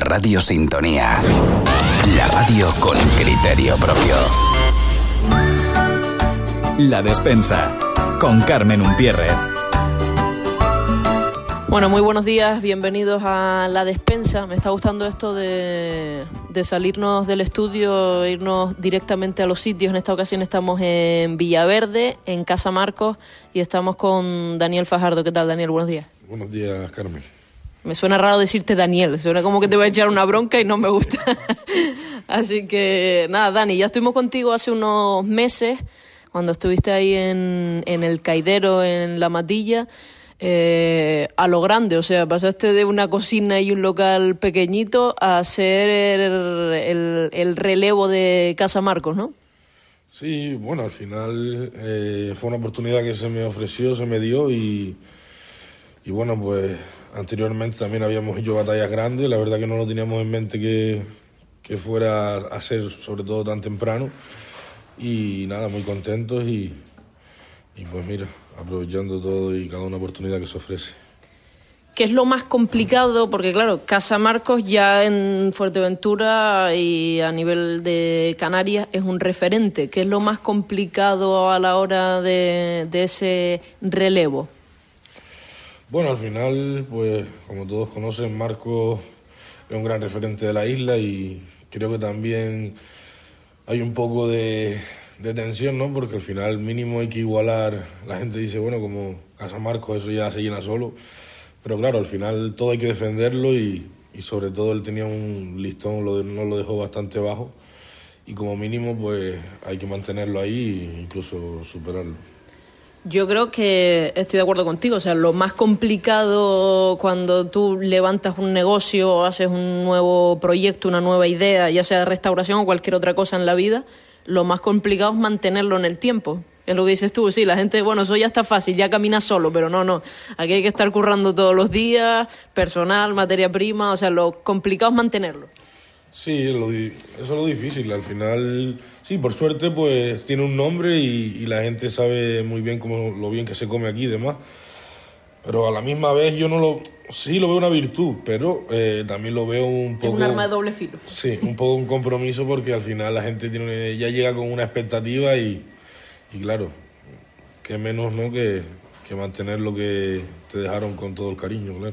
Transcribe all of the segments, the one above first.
Radio Sintonía. La radio con criterio propio. La Despensa, con Carmen Umpierrez. Bueno, muy buenos días, bienvenidos a La Despensa. Me está gustando esto de salirnos del estudio, irnos directamente a los sitios. En esta ocasión estamos en Villaverde, en Casa Marcos, y estamos con Daniel Fajardo. ¿Qué tal, Daniel? Buenos días. Buenos días, Carmen. Me suena raro decirte Daniel, suena como que te voy a echar una bronca y no me gusta. Así que nada, Dani, ya estuvimos contigo hace unos meses, cuando estuviste ahí en el Caidero, en La Matilla. A lo grande, o sea, pasaste de una cocina y un local pequeñito a ser el relevo de Casa Marcos, ¿no? Sí, bueno, al final fue una oportunidad que se me ofreció, se me dio y bueno, pues anteriormente también habíamos hecho batallas grandes, la verdad que no lo teníamos en mente que fuera a ser sobre todo tan temprano y nada, muy contentos y pues mira, aprovechando todo y cada una oportunidad que se ofrece. ¿Qué es lo más complicado? Porque claro, Casa Marcos ya en Fuerteventura y a nivel de Canarias es un referente. ¿Qué es lo más complicado a la hora de ese relevo? Bueno, al final, pues como todos conocen, Marcos es un gran referente de la isla y creo que también hay un poco de tensión, ¿no? Porque al final mínimo hay que igualar. La gente dice, bueno, como Casa Marcos eso ya se llena solo. Pero claro, al final todo hay que defenderlo y sobre todo él tenía un listón, no lo dejó bastante bajo. Y como mínimo pues hay que mantenerlo ahí e incluso superarlo. Yo creo que estoy de acuerdo contigo, o sea, lo más complicado cuando tú levantas un negocio o haces un nuevo proyecto, una nueva idea, ya sea de restauración o cualquier otra cosa en la vida, lo más complicado es mantenerlo en el tiempo. Es lo que dices tú, sí, la gente, bueno, eso ya está fácil, ya camina solo, pero no, aquí hay que estar currando todos los días, personal, materia prima, o sea, lo complicado es mantenerlo. Sí, eso es lo difícil, al final, sí, por suerte pues tiene un nombre y la gente sabe muy bien lo bien que se come aquí y demás, pero a la misma vez yo sí lo veo una virtud, pero también lo veo un poco... Es un arma de doble filo. Sí, un poco un compromiso porque al final la gente ya llega con una expectativa y claro, qué menos, ¿no?, que mantener lo que te dejaron con todo el cariño, claro.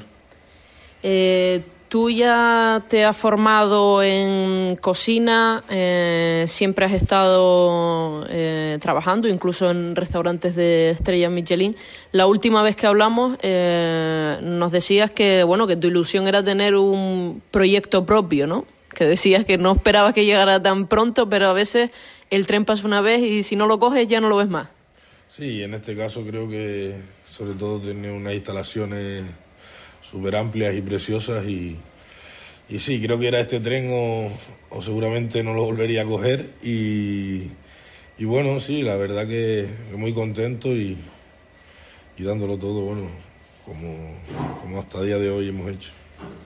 Tú ya te has formado en cocina, siempre has estado trabajando, incluso en restaurantes de estrellas Michelin. La última vez que hablamos nos decías que, bueno, que tu ilusión era tener un proyecto propio, ¿no? Que decías que no esperabas que llegara tan pronto, pero a veces el tren pasa una vez y si no lo coges ya no lo ves más. Sí, en este caso creo que sobre todo tener unas instalaciones súper amplias y preciosas y sí, creo que era este tren o seguramente no lo volvería a coger y bueno, sí, la verdad que muy contento y dándolo todo, bueno, como hasta el día de hoy hemos hecho.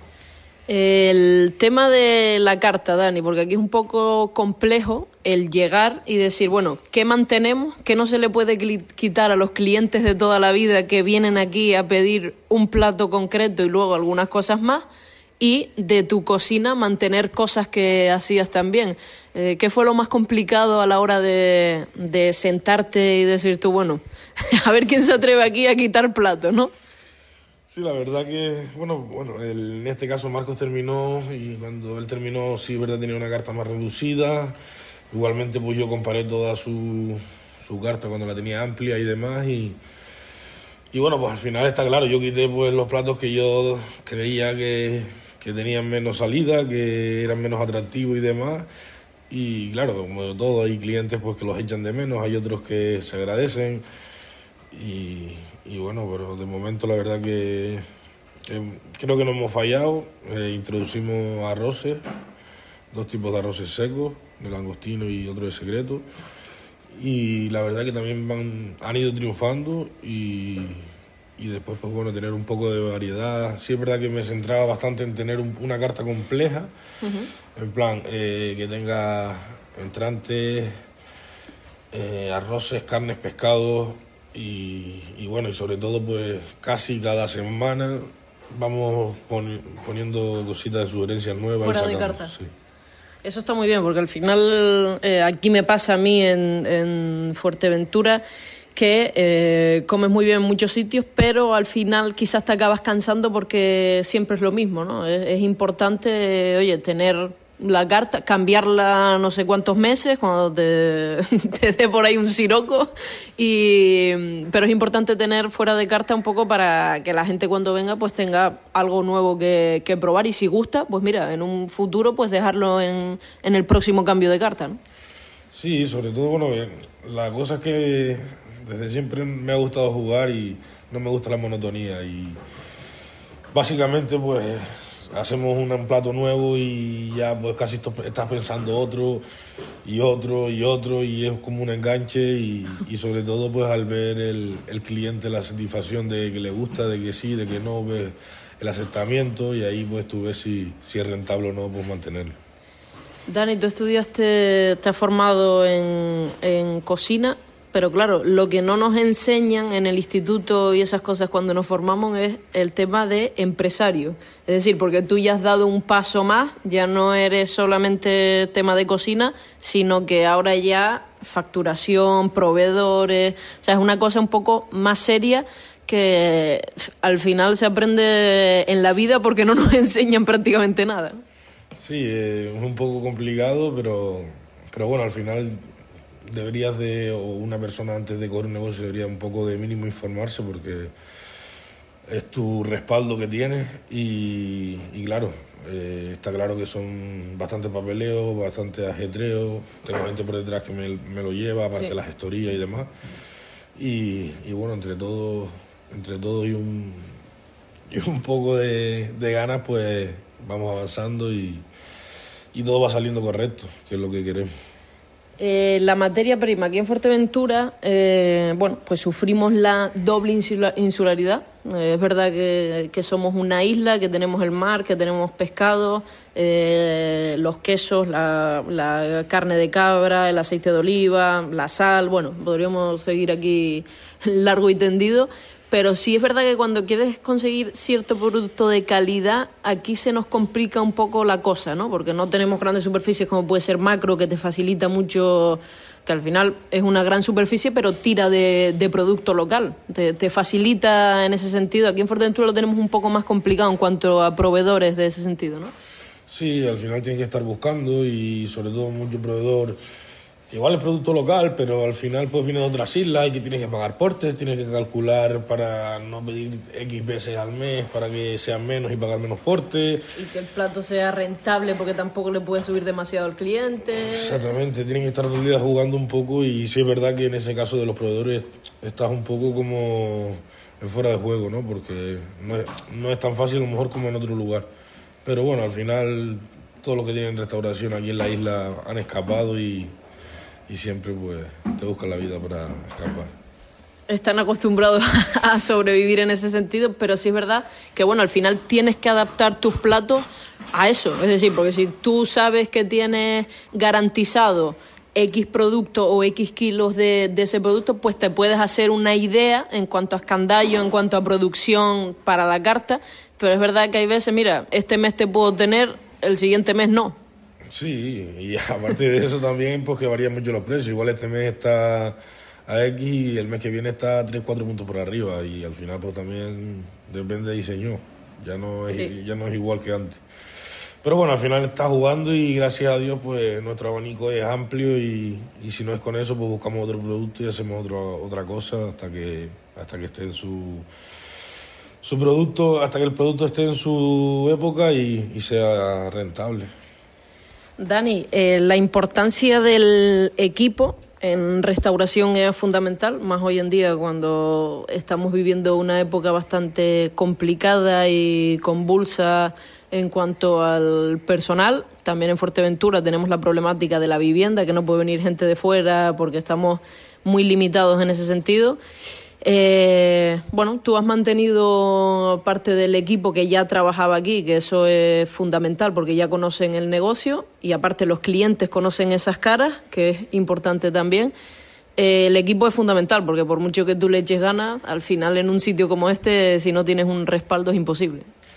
El tema de la carta, Dani, porque aquí es un poco complejo el llegar y decir, bueno, ¿qué mantenemos? ¿Qué no se le puede quitar a los clientes de toda la vida que vienen aquí a pedir un plato concreto y luego algunas cosas más? Y de tu cocina mantener cosas que hacías también. ¿Qué fue lo más complicado a la hora de sentarte y decir tú, bueno, a ver quién se atreve aquí a quitar platos, ¿no? Sí, la verdad que, bueno, en este caso Marcos terminó y cuando él terminó, sí, verdad, tenía una carta más reducida. Igualmente, pues yo comparé toda su carta cuando la tenía amplia y demás y bueno, pues al final está claro, yo quité pues los platos que yo creía que tenían menos salida, que eran menos atractivos y demás. Y claro, como todo, hay clientes pues que los echan de menos, hay otros que se agradecen. Y bueno, pero de momento la verdad que creo que no hemos fallado. Introducimos arroces, 2 tipos de arroces secos, de langostino y otro de secreto. Y la verdad que también han ido triunfando y después pues bueno, tener un poco de variedad. Sí es verdad que me centraba bastante en tener una carta compleja, en plan que tenga entrantes, arroces, carnes, pescados y bueno, y sobre todo pues casi cada semana vamos poniendo cositas de sugerencias nuevas. Fuera y de sacamos, carta. sí. Eso está muy bien, porque al final aquí me pasa a mí en Fuerteventura que comes muy bien en muchos sitios, pero al final quizás te acabas cansando porque siempre es lo mismo, ¿no? Es importante, oye, tener la carta, cambiarla no sé cuántos meses cuando te dé por ahí un siroco, pero es importante tener fuera de carta un poco para que la gente cuando venga pues tenga algo nuevo que probar, y si gusta, pues mira, en un futuro pues dejarlo en el próximo cambio de carta, ¿no? Sí, sobre todo, bueno, la cosa es que desde siempre me ha gustado jugar y no me gusta la monotonía, y básicamente pues hacemos un plato nuevo y ya pues casi estás pensando otro y otro y otro, y es como un enganche, y sobre todo pues al ver el cliente la satisfacción de que le gusta, de que sí, de que no, ves el acertamiento, y ahí pues tú ves si es rentable o no pues mantenerlo. Dani, tú estudiaste, te has formado en cocina, pero claro, lo que no nos enseñan en el instituto y esas cosas cuando nos formamos es el tema de empresario. Es decir, porque tú ya has dado un paso más, ya no eres solamente tema de cocina, sino que ahora ya facturación, proveedores, o sea, es una cosa un poco más seria que al final se aprende en la vida porque no nos enseñan prácticamente nada. Sí, es un poco complicado, pero bueno, al final o una persona antes de coger un negocio debería un poco de mínimo informarse, porque es tu respaldo que tienes, y claro, está claro que son bastante papeleo, bastante ajetreo, tengo gente por detrás que me lo lleva, aparte de la gestoría y demás, y bueno, entre todo y un poco de ganas, pues vamos avanzando y todo va saliendo correcto, que es lo que queremos. La materia prima aquí en Fuerteventura, bueno, pues sufrimos la doble insularidad. Es verdad que somos una isla, que tenemos el mar, que tenemos pescado, los quesos, la carne de cabra, el aceite de oliva, la sal. Bueno, podríamos seguir aquí largo y tendido. Pero sí es verdad que cuando quieres conseguir cierto producto de calidad, aquí se nos complica un poco la cosa, ¿no? Porque no tenemos grandes superficies como puede ser Macro, que te facilita mucho, que al final es una gran superficie, pero tira de producto local. Te facilita en ese sentido. Aquí en Fuerteventura lo tenemos un poco más complicado en cuanto a proveedores de ese sentido, ¿no? Sí, al final tienes que estar buscando, y sobre todo mucho proveedor. Igual es producto local, pero al final pues viene de otras islas y que tienes que pagar portes, tienes que calcular para no pedir X veces al mes para que sean menos y pagar menos portes. Y que el plato sea rentable, porque tampoco le puedes subir demasiado al cliente. Exactamente, tienen que estar todo el día jugando un poco, y sí es verdad que en ese caso de los proveedores estás un poco como en fuera de juego, ¿no? Porque no es tan fácil a lo mejor como en otro lugar. Pero bueno, al final todos los que tienen restauración aquí en la isla han escapado y siempre pues te buscan la vida para escapar. Están acostumbrados a sobrevivir en ese sentido, pero sí es verdad que bueno, al final tienes que adaptar tus platos a eso. Es decir, porque si tú sabes que tienes garantizado X producto o X kilos de ese producto, pues te puedes hacer una idea en cuanto a escandallo, en cuanto a producción para la carta, pero es verdad que hay veces, mira, este mes te puedo tener, el siguiente mes no. Sí, y aparte de eso también, pues que varían mucho los precios. Igual este mes está a X y el mes que viene está 3-4 puntos por arriba, y al final pues también depende de diseño, ya no es igual que antes. Pero bueno, al final está jugando, y gracias a Dios pues nuestro abanico es amplio, y si no es con eso pues buscamos otro producto y hacemos otra cosa hasta que esté en su producto, hasta que el producto esté en su época y sea rentable. Dani, la importancia del equipo en restauración es fundamental, más hoy en día cuando estamos viviendo una época bastante complicada y convulsa en cuanto al personal. También en Fuerteventura tenemos la problemática de la vivienda, que no puede venir gente de fuera porque estamos muy limitados en ese sentido. Bueno, tú has mantenido parte del equipo que ya trabajaba aquí, que eso es fundamental porque ya conocen el negocio, y aparte los clientes conocen esas caras, que es importante también. El equipo es fundamental porque por mucho que tú le eches ganas, al final en un sitio como este, si no tienes un respaldo, es imposible.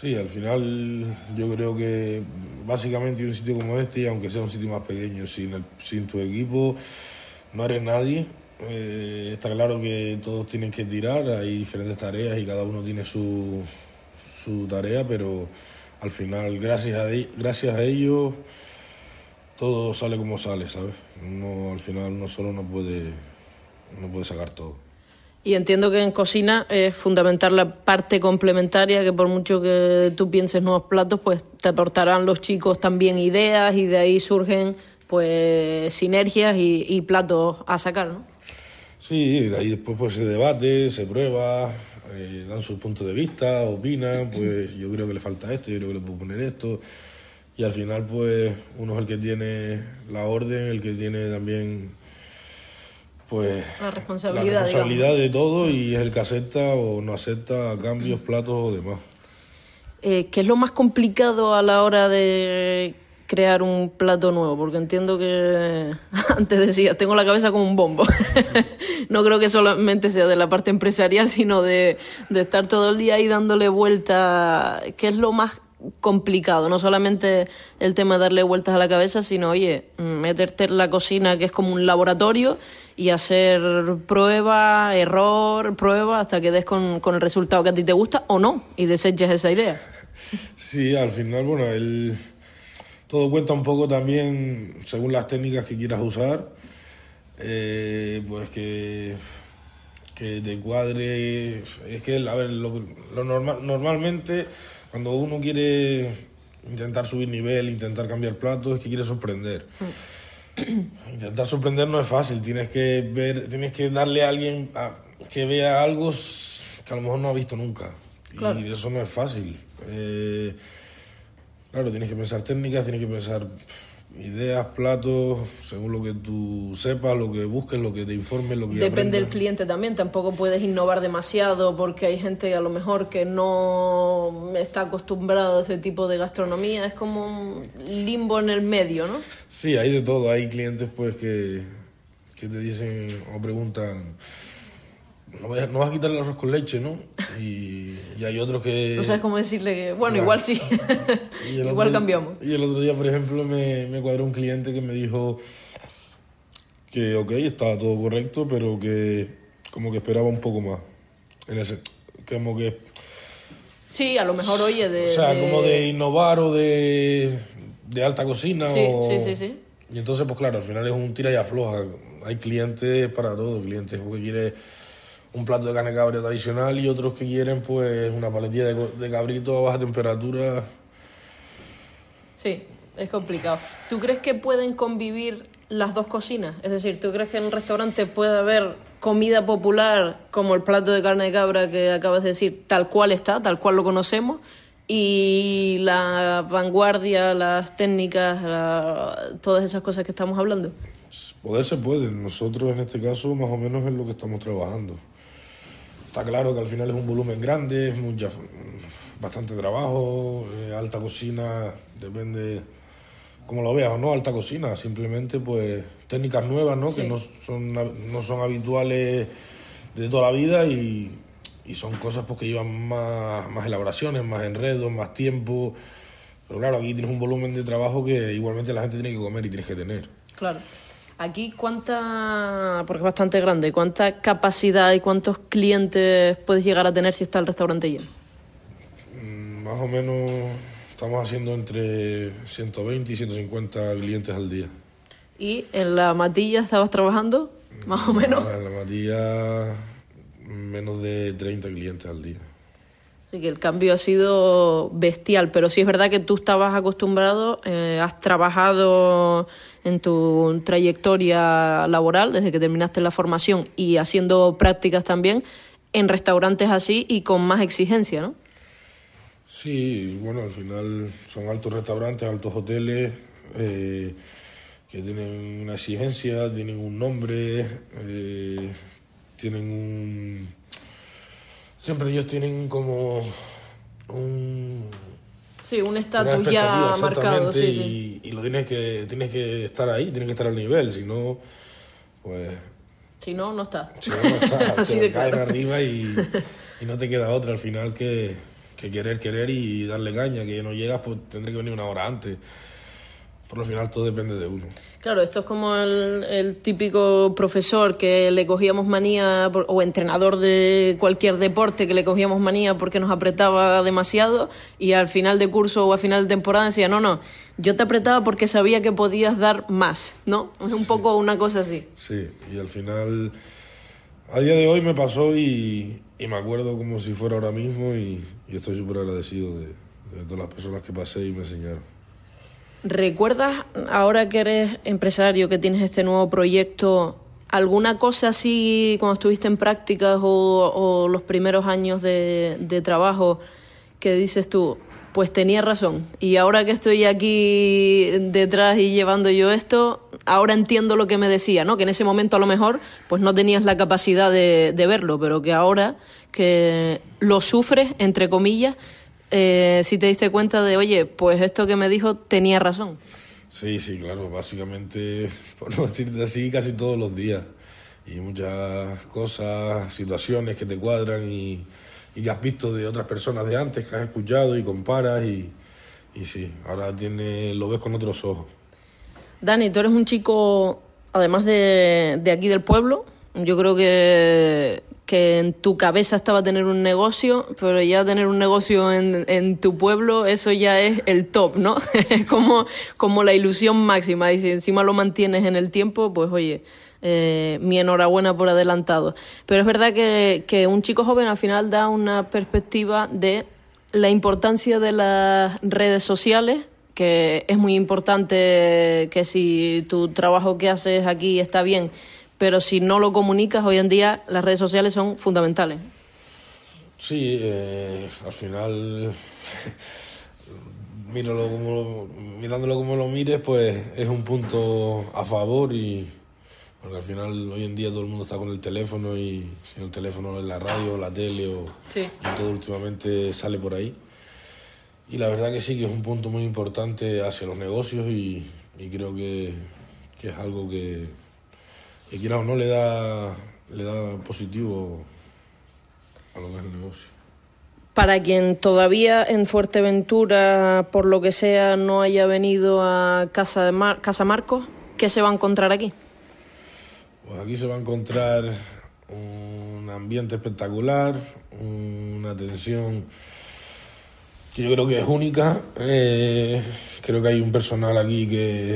Sí, al final yo creo que básicamente un sitio como este, y aunque sea un sitio más pequeño, sin tu equipo no eres nadie. Está claro que todos tienen que tirar, hay diferentes tareas y cada uno tiene su tarea, pero al final gracias a ellos todo sale como sale, ¿sabes? Al final uno solo no puede sacar todo. Y entiendo que en cocina es fundamental la parte complementaria, que por mucho que tú pienses nuevos platos, pues te aportarán los chicos también ideas y de ahí surgen pues sinergias y platos a sacar, ¿no? Sí, de ahí después pues se debate, se prueba, dan sus puntos de vista, opinan, pues yo creo que le falta esto, yo creo que le puedo poner esto. Y al final pues uno es el que tiene la orden, el que tiene también pues la responsabilidad de todo, y es el que acepta o no acepta cambios, platos o demás. ¿Qué es lo más complicado a la hora de crear un plato nuevo? Porque entiendo que antes decía, tengo la cabeza como un bombo. No creo que solamente sea de la parte empresarial, sino de estar todo el día ahí dándole vuelta. ¿Qué es lo más complicado? No solamente el tema de darle vueltas a la cabeza, sino, oye, meterte en la cocina, que es como un laboratorio, y hacer prueba, error, prueba, hasta que des con el resultado que a ti te gusta o no, y deseches esa idea. Sí, al final, bueno, todo cuenta un poco también según las técnicas que quieras usar, pues que te cuadre. Es que, a ver, lo normalmente cuando uno quiere intentar subir nivel, intentar cambiar platos, es que quiere sorprender. Intentar sorprender no es fácil, tienes que darle a alguien que vea algo que a lo mejor no ha visto nunca. Claro. Y eso no es fácil. Claro, tienes que pensar técnicas, tienes que pensar ideas, platos, según lo que tú sepas, lo que busques, lo que te informes, lo que Depende aprendas. del cliente también, tampoco puedes innovar demasiado porque hay gente a lo mejor que no está acostumbrada a ese tipo de gastronomía, es como un limbo en el medio, ¿no? Sí, hay de todo, hay clientes pues que te dicen o preguntan, no vas a quitar el arroz con leche, ¿no? Y hay otros que... No sabes cómo decirle que, bueno, igual sí, igual cambiamos. Y el otro día, por ejemplo, me cuadró un cliente que me dijo que estaba todo correcto, pero que como que esperaba un poco más. Como que... Sí, a lo mejor, oye, como de innovar o de alta cocina. Sí. Y entonces, pues claro, al final es un tira y afloja. Hay clientes para todo, clientes porque quieren un plato de carne de cabra tradicional y otros que quieren pues una paletilla de cabrito a baja temperatura. Sí, es complicado. ¿Tú crees que pueden convivir las dos cocinas? Es decir, ¿tú crees que en un restaurante puede haber comida popular como el plato de carne de cabra que acabas de decir, tal cual está, tal cual lo conocemos, y la vanguardia, las técnicas, todas esas cosas que estamos hablando? Poder se puede. Nosotros en este caso más o menos es lo que estamos trabajando. Está claro que al final es un volumen grande, es bastante trabajo, alta cocina, depende como lo veas o no, alta cocina, simplemente pues técnicas nuevas, ¿no? Sí. Que no son habituales de toda la vida y son cosas pues que llevan más elaboraciones, más enredos, más tiempo, pero claro, aquí tienes un volumen de trabajo que igualmente la gente tiene que comer y tienes que tener. Claro. Aquí, porque es bastante grande, ¿cuánta capacidad y cuántos clientes puedes llegar a tener si está el restaurante lleno? Más o menos estamos haciendo entre 120 y 150 clientes al día. ¿Y en la Matilla estabas trabajando, más o menos? En la Matilla menos de 30 clientes al día. Así que el cambio ha sido bestial, pero sí es verdad que tú estabas acostumbrado, has trabajado en tu trayectoria laboral desde que terminaste la formación y haciendo prácticas también en restaurantes así y con más exigencia, ¿no? Sí, bueno, al final son altos restaurantes, altos hoteles que tienen una exigencia, tienen un nombre, tienen un... Siempre ellos tienen como un estatus ya marcado, sí. Y lo tienes que estar ahí, tienes que estar al nivel, si no, pues... Si no, no está. Si no, no está. Así te de caen claro. Arriba y no te queda otra al final que querer y darle caña, que no llegas, pues tendré que venir una hora antes. Por lo final todo depende de uno. Claro, esto es como el típico profesor que le cogíamos manía, o entrenador de cualquier deporte que le cogíamos manía porque nos apretaba demasiado, y al final de curso o al final de temporada decía, no, yo te apretaba porque sabía que podías dar más, ¿no? Es un poco una cosa así. Sí, y al final, a día de hoy me pasó y me acuerdo como si fuera ahora mismo y estoy súper agradecido de todas las personas que pasé y me enseñaron. ¿Recuerdas, ahora que eres empresario, que tienes este nuevo proyecto, alguna cosa así cuando estuviste en prácticas o los primeros años de trabajo que dices tú, pues tenía razón, y ahora que estoy aquí detrás y llevando yo esto, ahora entiendo lo que me decía, ¿no? Que en ese momento a lo mejor pues no tenías la capacidad de verlo, pero que ahora que lo sufres, entre comillas, si te diste cuenta de, oye, pues esto que me dijo tenía razón. Sí, claro, básicamente, por no decirte así, casi todos los días. Y muchas cosas, situaciones que te cuadran y que has visto de otras personas de antes, que has escuchado y comparas y sí, ahora lo ves con otros ojos. Dani, tú eres un chico, además de aquí del pueblo, yo creo que en tu cabeza estaba tener un negocio, pero ya tener un negocio en tu pueblo, eso ya es el top, ¿no? Es como la ilusión máxima, y si encima lo mantienes en el tiempo, pues oye, mi enhorabuena por adelantado. Pero es verdad que un chico joven al final da una perspectiva de la importancia de las redes sociales, que es muy importante, que si tu trabajo que haces aquí está bien, pero si no lo comunicas, hoy en día las redes sociales son fundamentales. Sí, al final, mirándolo como lo mires, pues es un punto a favor, porque al final hoy en día todo el mundo está con el teléfono y sin el teléfono en la radio, la tele sí. Y todo últimamente sale por ahí. Y la verdad que sí, que es un punto muy importante hacia los negocios y creo que es algo que quiera o no le da positivo a lo que es el negocio. Para quien todavía en Fuerteventura, por lo que sea, no haya venido a Casa Marcos, ¿qué se va a encontrar aquí? Pues aquí se va a encontrar un ambiente espectacular, una atención que yo creo que es única. Creo que hay un personal aquí que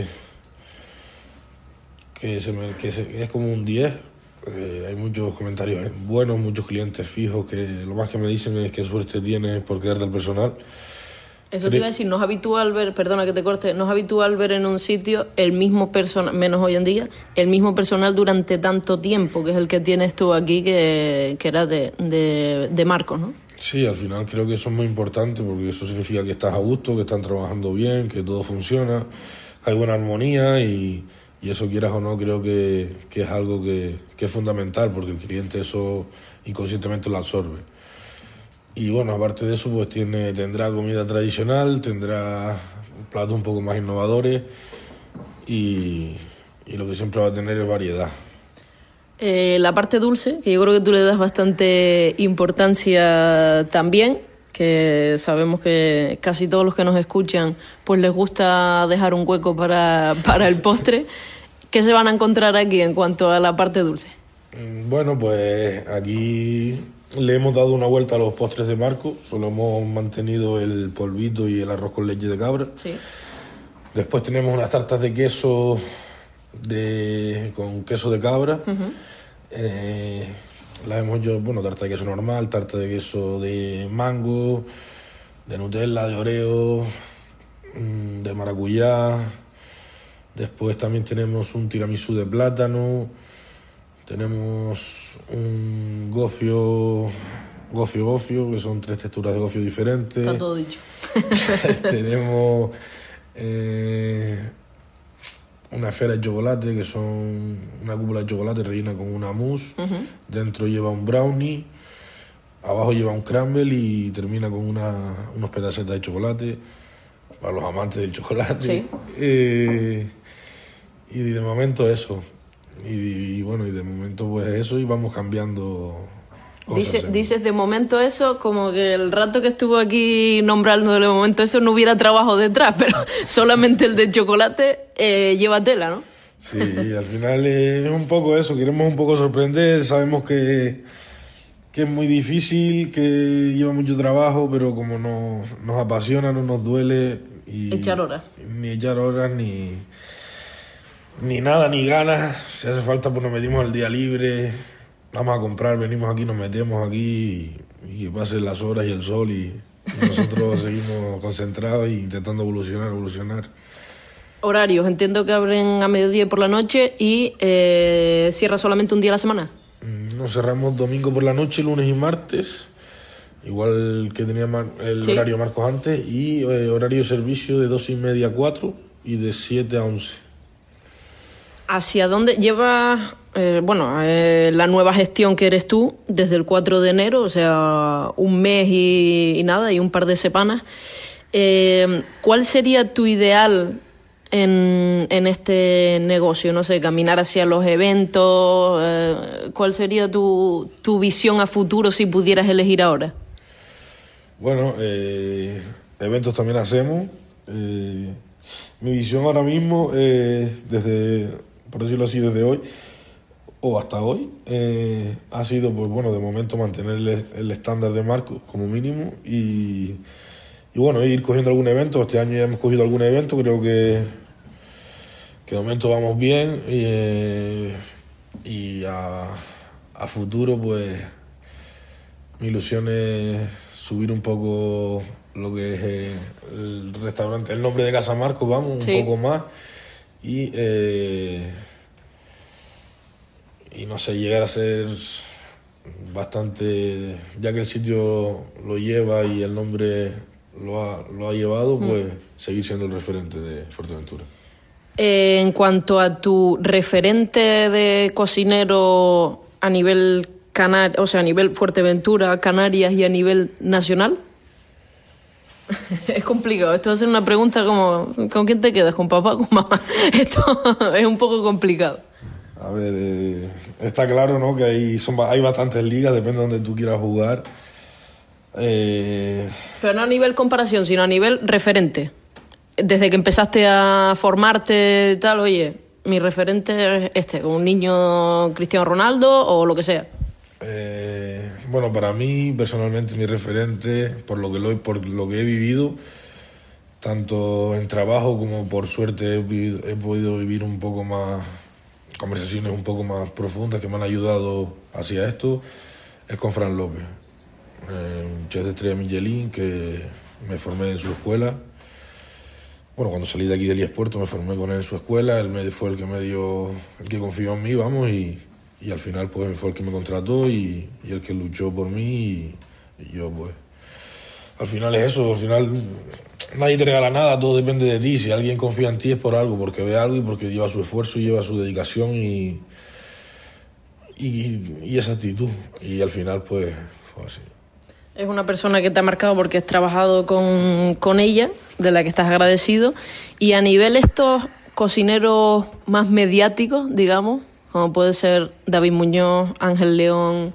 es como un 10. Hay muchos comentarios buenos, muchos clientes fijos que lo más que me dicen es que suerte tienes por quedarte al personal. Eso te iba a decir, no es habitual ver, perdona que te corte, no es habitual ver en un sitio el mismo personal, menos hoy en día, el mismo personal durante tanto tiempo, que es el que tienes tú aquí, que era de Marcos, ¿no? Sí, al final creo que eso es muy importante porque eso significa que estás a gusto, que están trabajando bien, que todo funciona, que hay buena armonía y eso, quieras o no, creo que es algo que es fundamental porque el cliente eso inconscientemente lo absorbe. Y bueno, aparte de eso, pues tendrá comida tradicional, tendrá platos un poco más innovadores y lo que siempre va a tener es variedad. La parte dulce, que yo creo que tú le das bastante importancia también, que sabemos que casi todos los que nos escuchan pues les gusta dejar un hueco para el postre. ¿Qué se van a encontrar aquí en cuanto a la parte dulce? Bueno, pues aquí le hemos dado una vuelta a los postres de Marcos. Solo hemos mantenido el polvito y el arroz con leche de cabra. Sí. Después tenemos unas tartas de queso con queso de cabra. Uh-huh. Las hemos hecho, tarta de queso normal, tarta de queso de mango, de Nutella, de Oreo, de maracuyá. Después también tenemos un tiramisú de plátano. Tenemos un gofio, que son 3 texturas de gofio diferentes. Está todo dicho. Tenemos una esfera de chocolate, que son una cúpula de chocolate rellena con una mousse. Uh-huh. Dentro lleva un brownie, abajo lleva un crumble y termina con unos pedacetas de chocolate para los amantes del chocolate. Sí. Y de momento eso. Y de momento pues eso, y vamos cambiando Dices de momento eso, como que el rato que estuvo aquí nombrando de momento eso no hubiera trabajo detrás, pero solamente el de chocolate lleva tela, ¿no? Sí, y al final es un poco eso, queremos un poco sorprender, sabemos que es muy difícil, que lleva mucho trabajo, pero como nos apasiona, no nos duele. Echar horas. Ni echar horas, ni nada, ni ganas. Si hace falta, pues nos metimos al día libre, vamos a comprar, venimos aquí, nos metemos aquí y que pasen las horas y el sol y nosotros seguimos concentrados e intentando evolucionar. Horarios, entiendo que abren a mediodía por la noche y cierra solamente un día a la semana. Nos cerramos domingo por la noche, lunes y martes, igual que tenía el horario Marcos antes, y horario de servicio de 2:30 a 4 y de 7 a 11. ¿Hacia dónde lleva la nueva gestión que eres tú desde el 4 de enero? O sea, un mes y nada, y un par de semanas. ¿Cuál sería tu ideal en este negocio? No sé, caminar hacia los eventos. ¿Cuál sería tu visión a futuro si pudieras elegir ahora? Bueno, eventos también hacemos. Mi visión ahora mismo, por decirlo así, desde hoy o hasta hoy, ha sido, pues bueno, de momento mantener el estándar de Marcos como mínimo y bueno, ir cogiendo algún evento. Este año ya hemos cogido algún evento, creo que de momento vamos bien y a futuro, pues mi ilusión es subir un poco lo que es el restaurante, el nombre de Casa Marcos, vamos, un poco más y no sé, llegar a ser bastante, ya que el sitio lo lleva y el nombre lo ha llevado, pues seguir siendo el referente de Fuerteventura. En cuanto a tu referente de cocinero a nivel a nivel Fuerteventura, Canarias y a nivel nacional. Es complicado. Esto va a ser una pregunta como ¿con quién te quedas? ¿Con papá o con mamá? Esto es un poco complicado. A ver, está claro, ¿no? Que hay bastantes ligas, depende de donde tú quieras jugar. Pero no a nivel comparación, sino a nivel referente. Desde que empezaste a formarte y tal, oye, mi referente es como un niño Cristiano Ronaldo o lo que sea. Bueno, para mí, personalmente, mi referente, por lo que he vivido, tanto en trabajo como por suerte he podido vivir un poco más, conversaciones un poco más profundas que me han ayudado hacia esto, es con Fran López, un chef de estrella Michelin que me formé en su escuela. Bueno, cuando salí de aquí del eSpuerto me formé con él en su escuela, él fue el que confió en mí, vamos, y al final pues fue el que me contrató y el que luchó por mí y yo pues... Al final es eso, al final nadie te regala nada, todo depende de ti. Si alguien confía en ti es por algo, porque ve algo y porque lleva su esfuerzo y lleva su dedicación y esa actitud. Y al final pues fue así. Es una persona que te ha marcado porque has trabajado con ella, de la que estás agradecido. Y a nivel estos cocineros más mediáticos, digamos, como puede ser David Muñoz, Ángel León,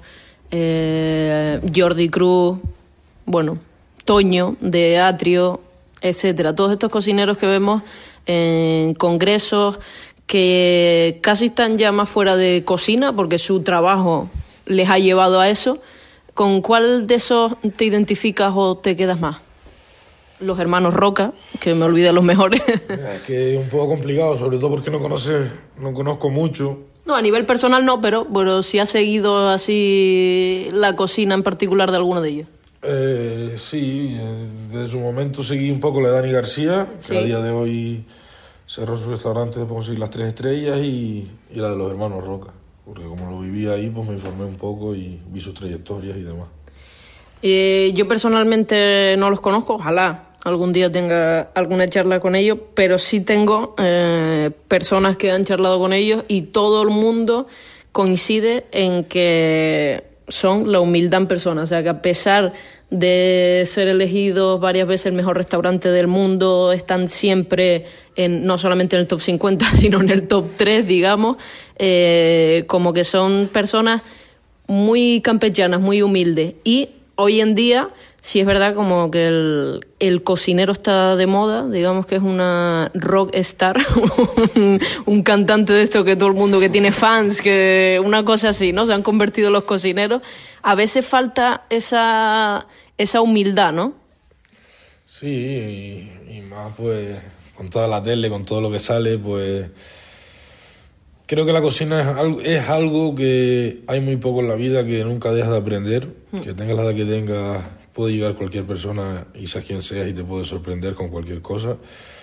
Jordi Cruz, bueno, Toño de Atrio, etcétera. Todos estos cocineros que vemos en congresos que casi están ya más fuera de cocina porque su trabajo les ha llevado a eso. ¿Con cuál de esos te identificas o te quedas más? Los hermanos Roca, que me olvidé los mejores. Es que es un poco complicado, sobre todo porque no conozco mucho. No, a nivel personal no, pero bueno, si has seguido así la cocina en particular de alguno de ellos. Sí, desde su momento seguí un poco la de Dani García, que a día de hoy cerró su restaurante de conseguir las 3 estrellas y la de los hermanos Roca. Porque como lo vivía ahí, pues me informé un poco y vi sus trayectorias y demás. Yo personalmente no los conozco, ojalá algún día tenga alguna charla con ellos, pero sí tengo personas que han charlado con ellos y todo el mundo coincide en que son la humildad en persona. O sea, que a pesar de ser elegidos varias veces el mejor restaurante del mundo, están siempre no solamente en el top 50, sino en el top 3, digamos, como que son personas muy campechanas, muy humildes. Y hoy en día, sí es verdad como que el cocinero está de moda, digamos que es una rock star, un cantante de esto que todo el mundo, que tiene fans, que una cosa así, ¿no? Se han convertido los cocineros. A veces falta esa humildad, ¿no? Sí, y más pues con toda la tele, con todo lo que sale, pues creo que la cocina es algo que hay muy poco en la vida, que nunca dejas de aprender, que tengas la edad que tengas, puede llegar cualquier persona y seas quien seas y te puede sorprender con cualquier cosa.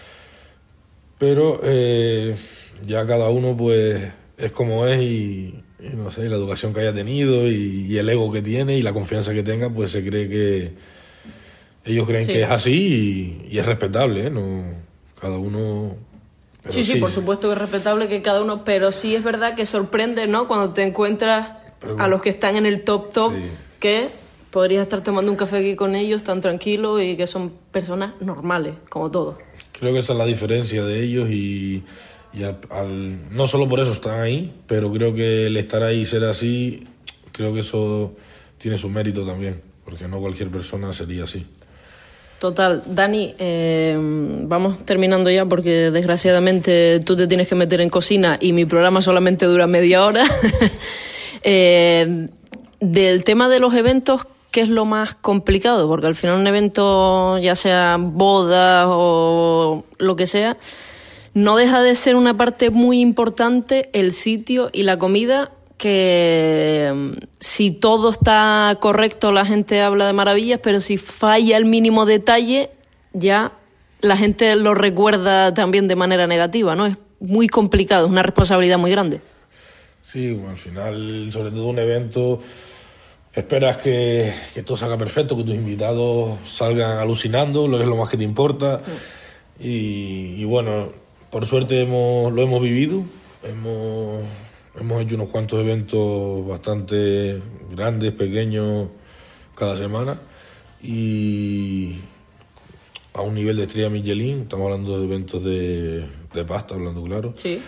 Pero ya cada uno pues es como es y no sé, la educación que haya tenido y el ego que tiene y la confianza que tenga, pues se cree que ellos creen que es así y es respetable, ¿eh? No, cada uno... Pero sí, por supuesto que es respetable que cada uno, pero sí es verdad que sorprende, ¿no? Cuando te encuentras a los que están en el top, que podrías estar tomando un café aquí con ellos tan tranquilo y que son personas normales, como todos. Creo que esa es la diferencia de ellos y no solo por eso están ahí, pero creo que el estar ahí y ser así, creo que eso tiene su mérito también, porque no cualquier persona sería así. Total. Dani, vamos terminando ya porque desgraciadamente tú te tienes que meter en cocina y mi programa solamente dura media hora. Del tema de los eventos, ¿qué es lo más complicado? Porque al final un evento, ya sea bodas o lo que sea, no deja de ser una parte muy importante el sitio y la comida, que si todo está correcto la gente habla de maravillas, pero si falla el mínimo detalle ya la gente lo recuerda también de manera negativa, ¿no? Es muy complicado, es una responsabilidad muy grande. Sí, bueno, al final, sobre todo un evento, esperas que todo salga perfecto, que tus invitados salgan alucinando, lo que es lo más que te importa. Y bueno, por suerte lo hemos vivido, hemos hecho unos cuantos eventos bastante grandes, pequeños, cada semana, y a un nivel de estrella Michelin. Estamos hablando de eventos de pasta, hablando claro. Sí.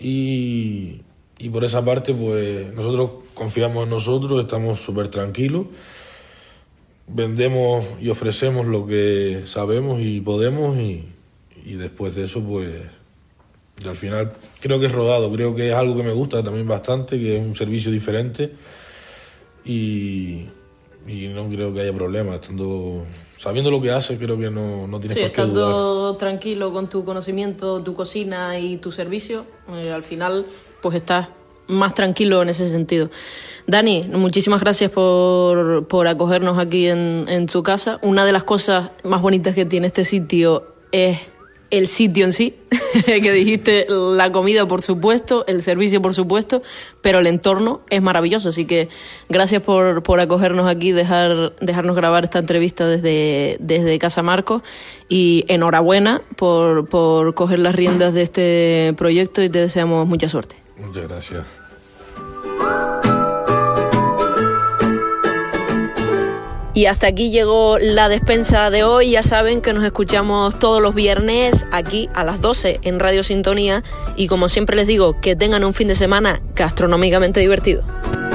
Y por esa parte, pues nosotros confiamos en nosotros, estamos súper tranquilos, vendemos y ofrecemos lo que sabemos y podemos, y después de eso, pues y al final creo que es rodado, creo que es algo que me gusta también bastante, que es un servicio diferente y no creo que haya problema. Sabiendo lo que haces, creo que no tienes por qué dudar. Estando tranquilo con tu conocimiento, tu cocina y tu servicio, al final pues estás más tranquilo en ese sentido. Dani, muchísimas gracias por acogernos aquí en tu casa. Una de las cosas más bonitas que tiene este sitio es el sitio en sí, que dijiste, la comida por supuesto, el servicio por supuesto, pero el entorno es maravilloso, así que gracias por acogernos aquí, dejarnos grabar esta entrevista desde Casa Marcos, y enhorabuena por coger las riendas de este proyecto y te deseamos mucha suerte. Muchas gracias. Y hasta aquí llegó la despensa de hoy. Ya saben que nos escuchamos todos los viernes aquí a las 12 en Radio Sintonía. Y como siempre les digo, que tengan un fin de semana gastronómicamente divertido.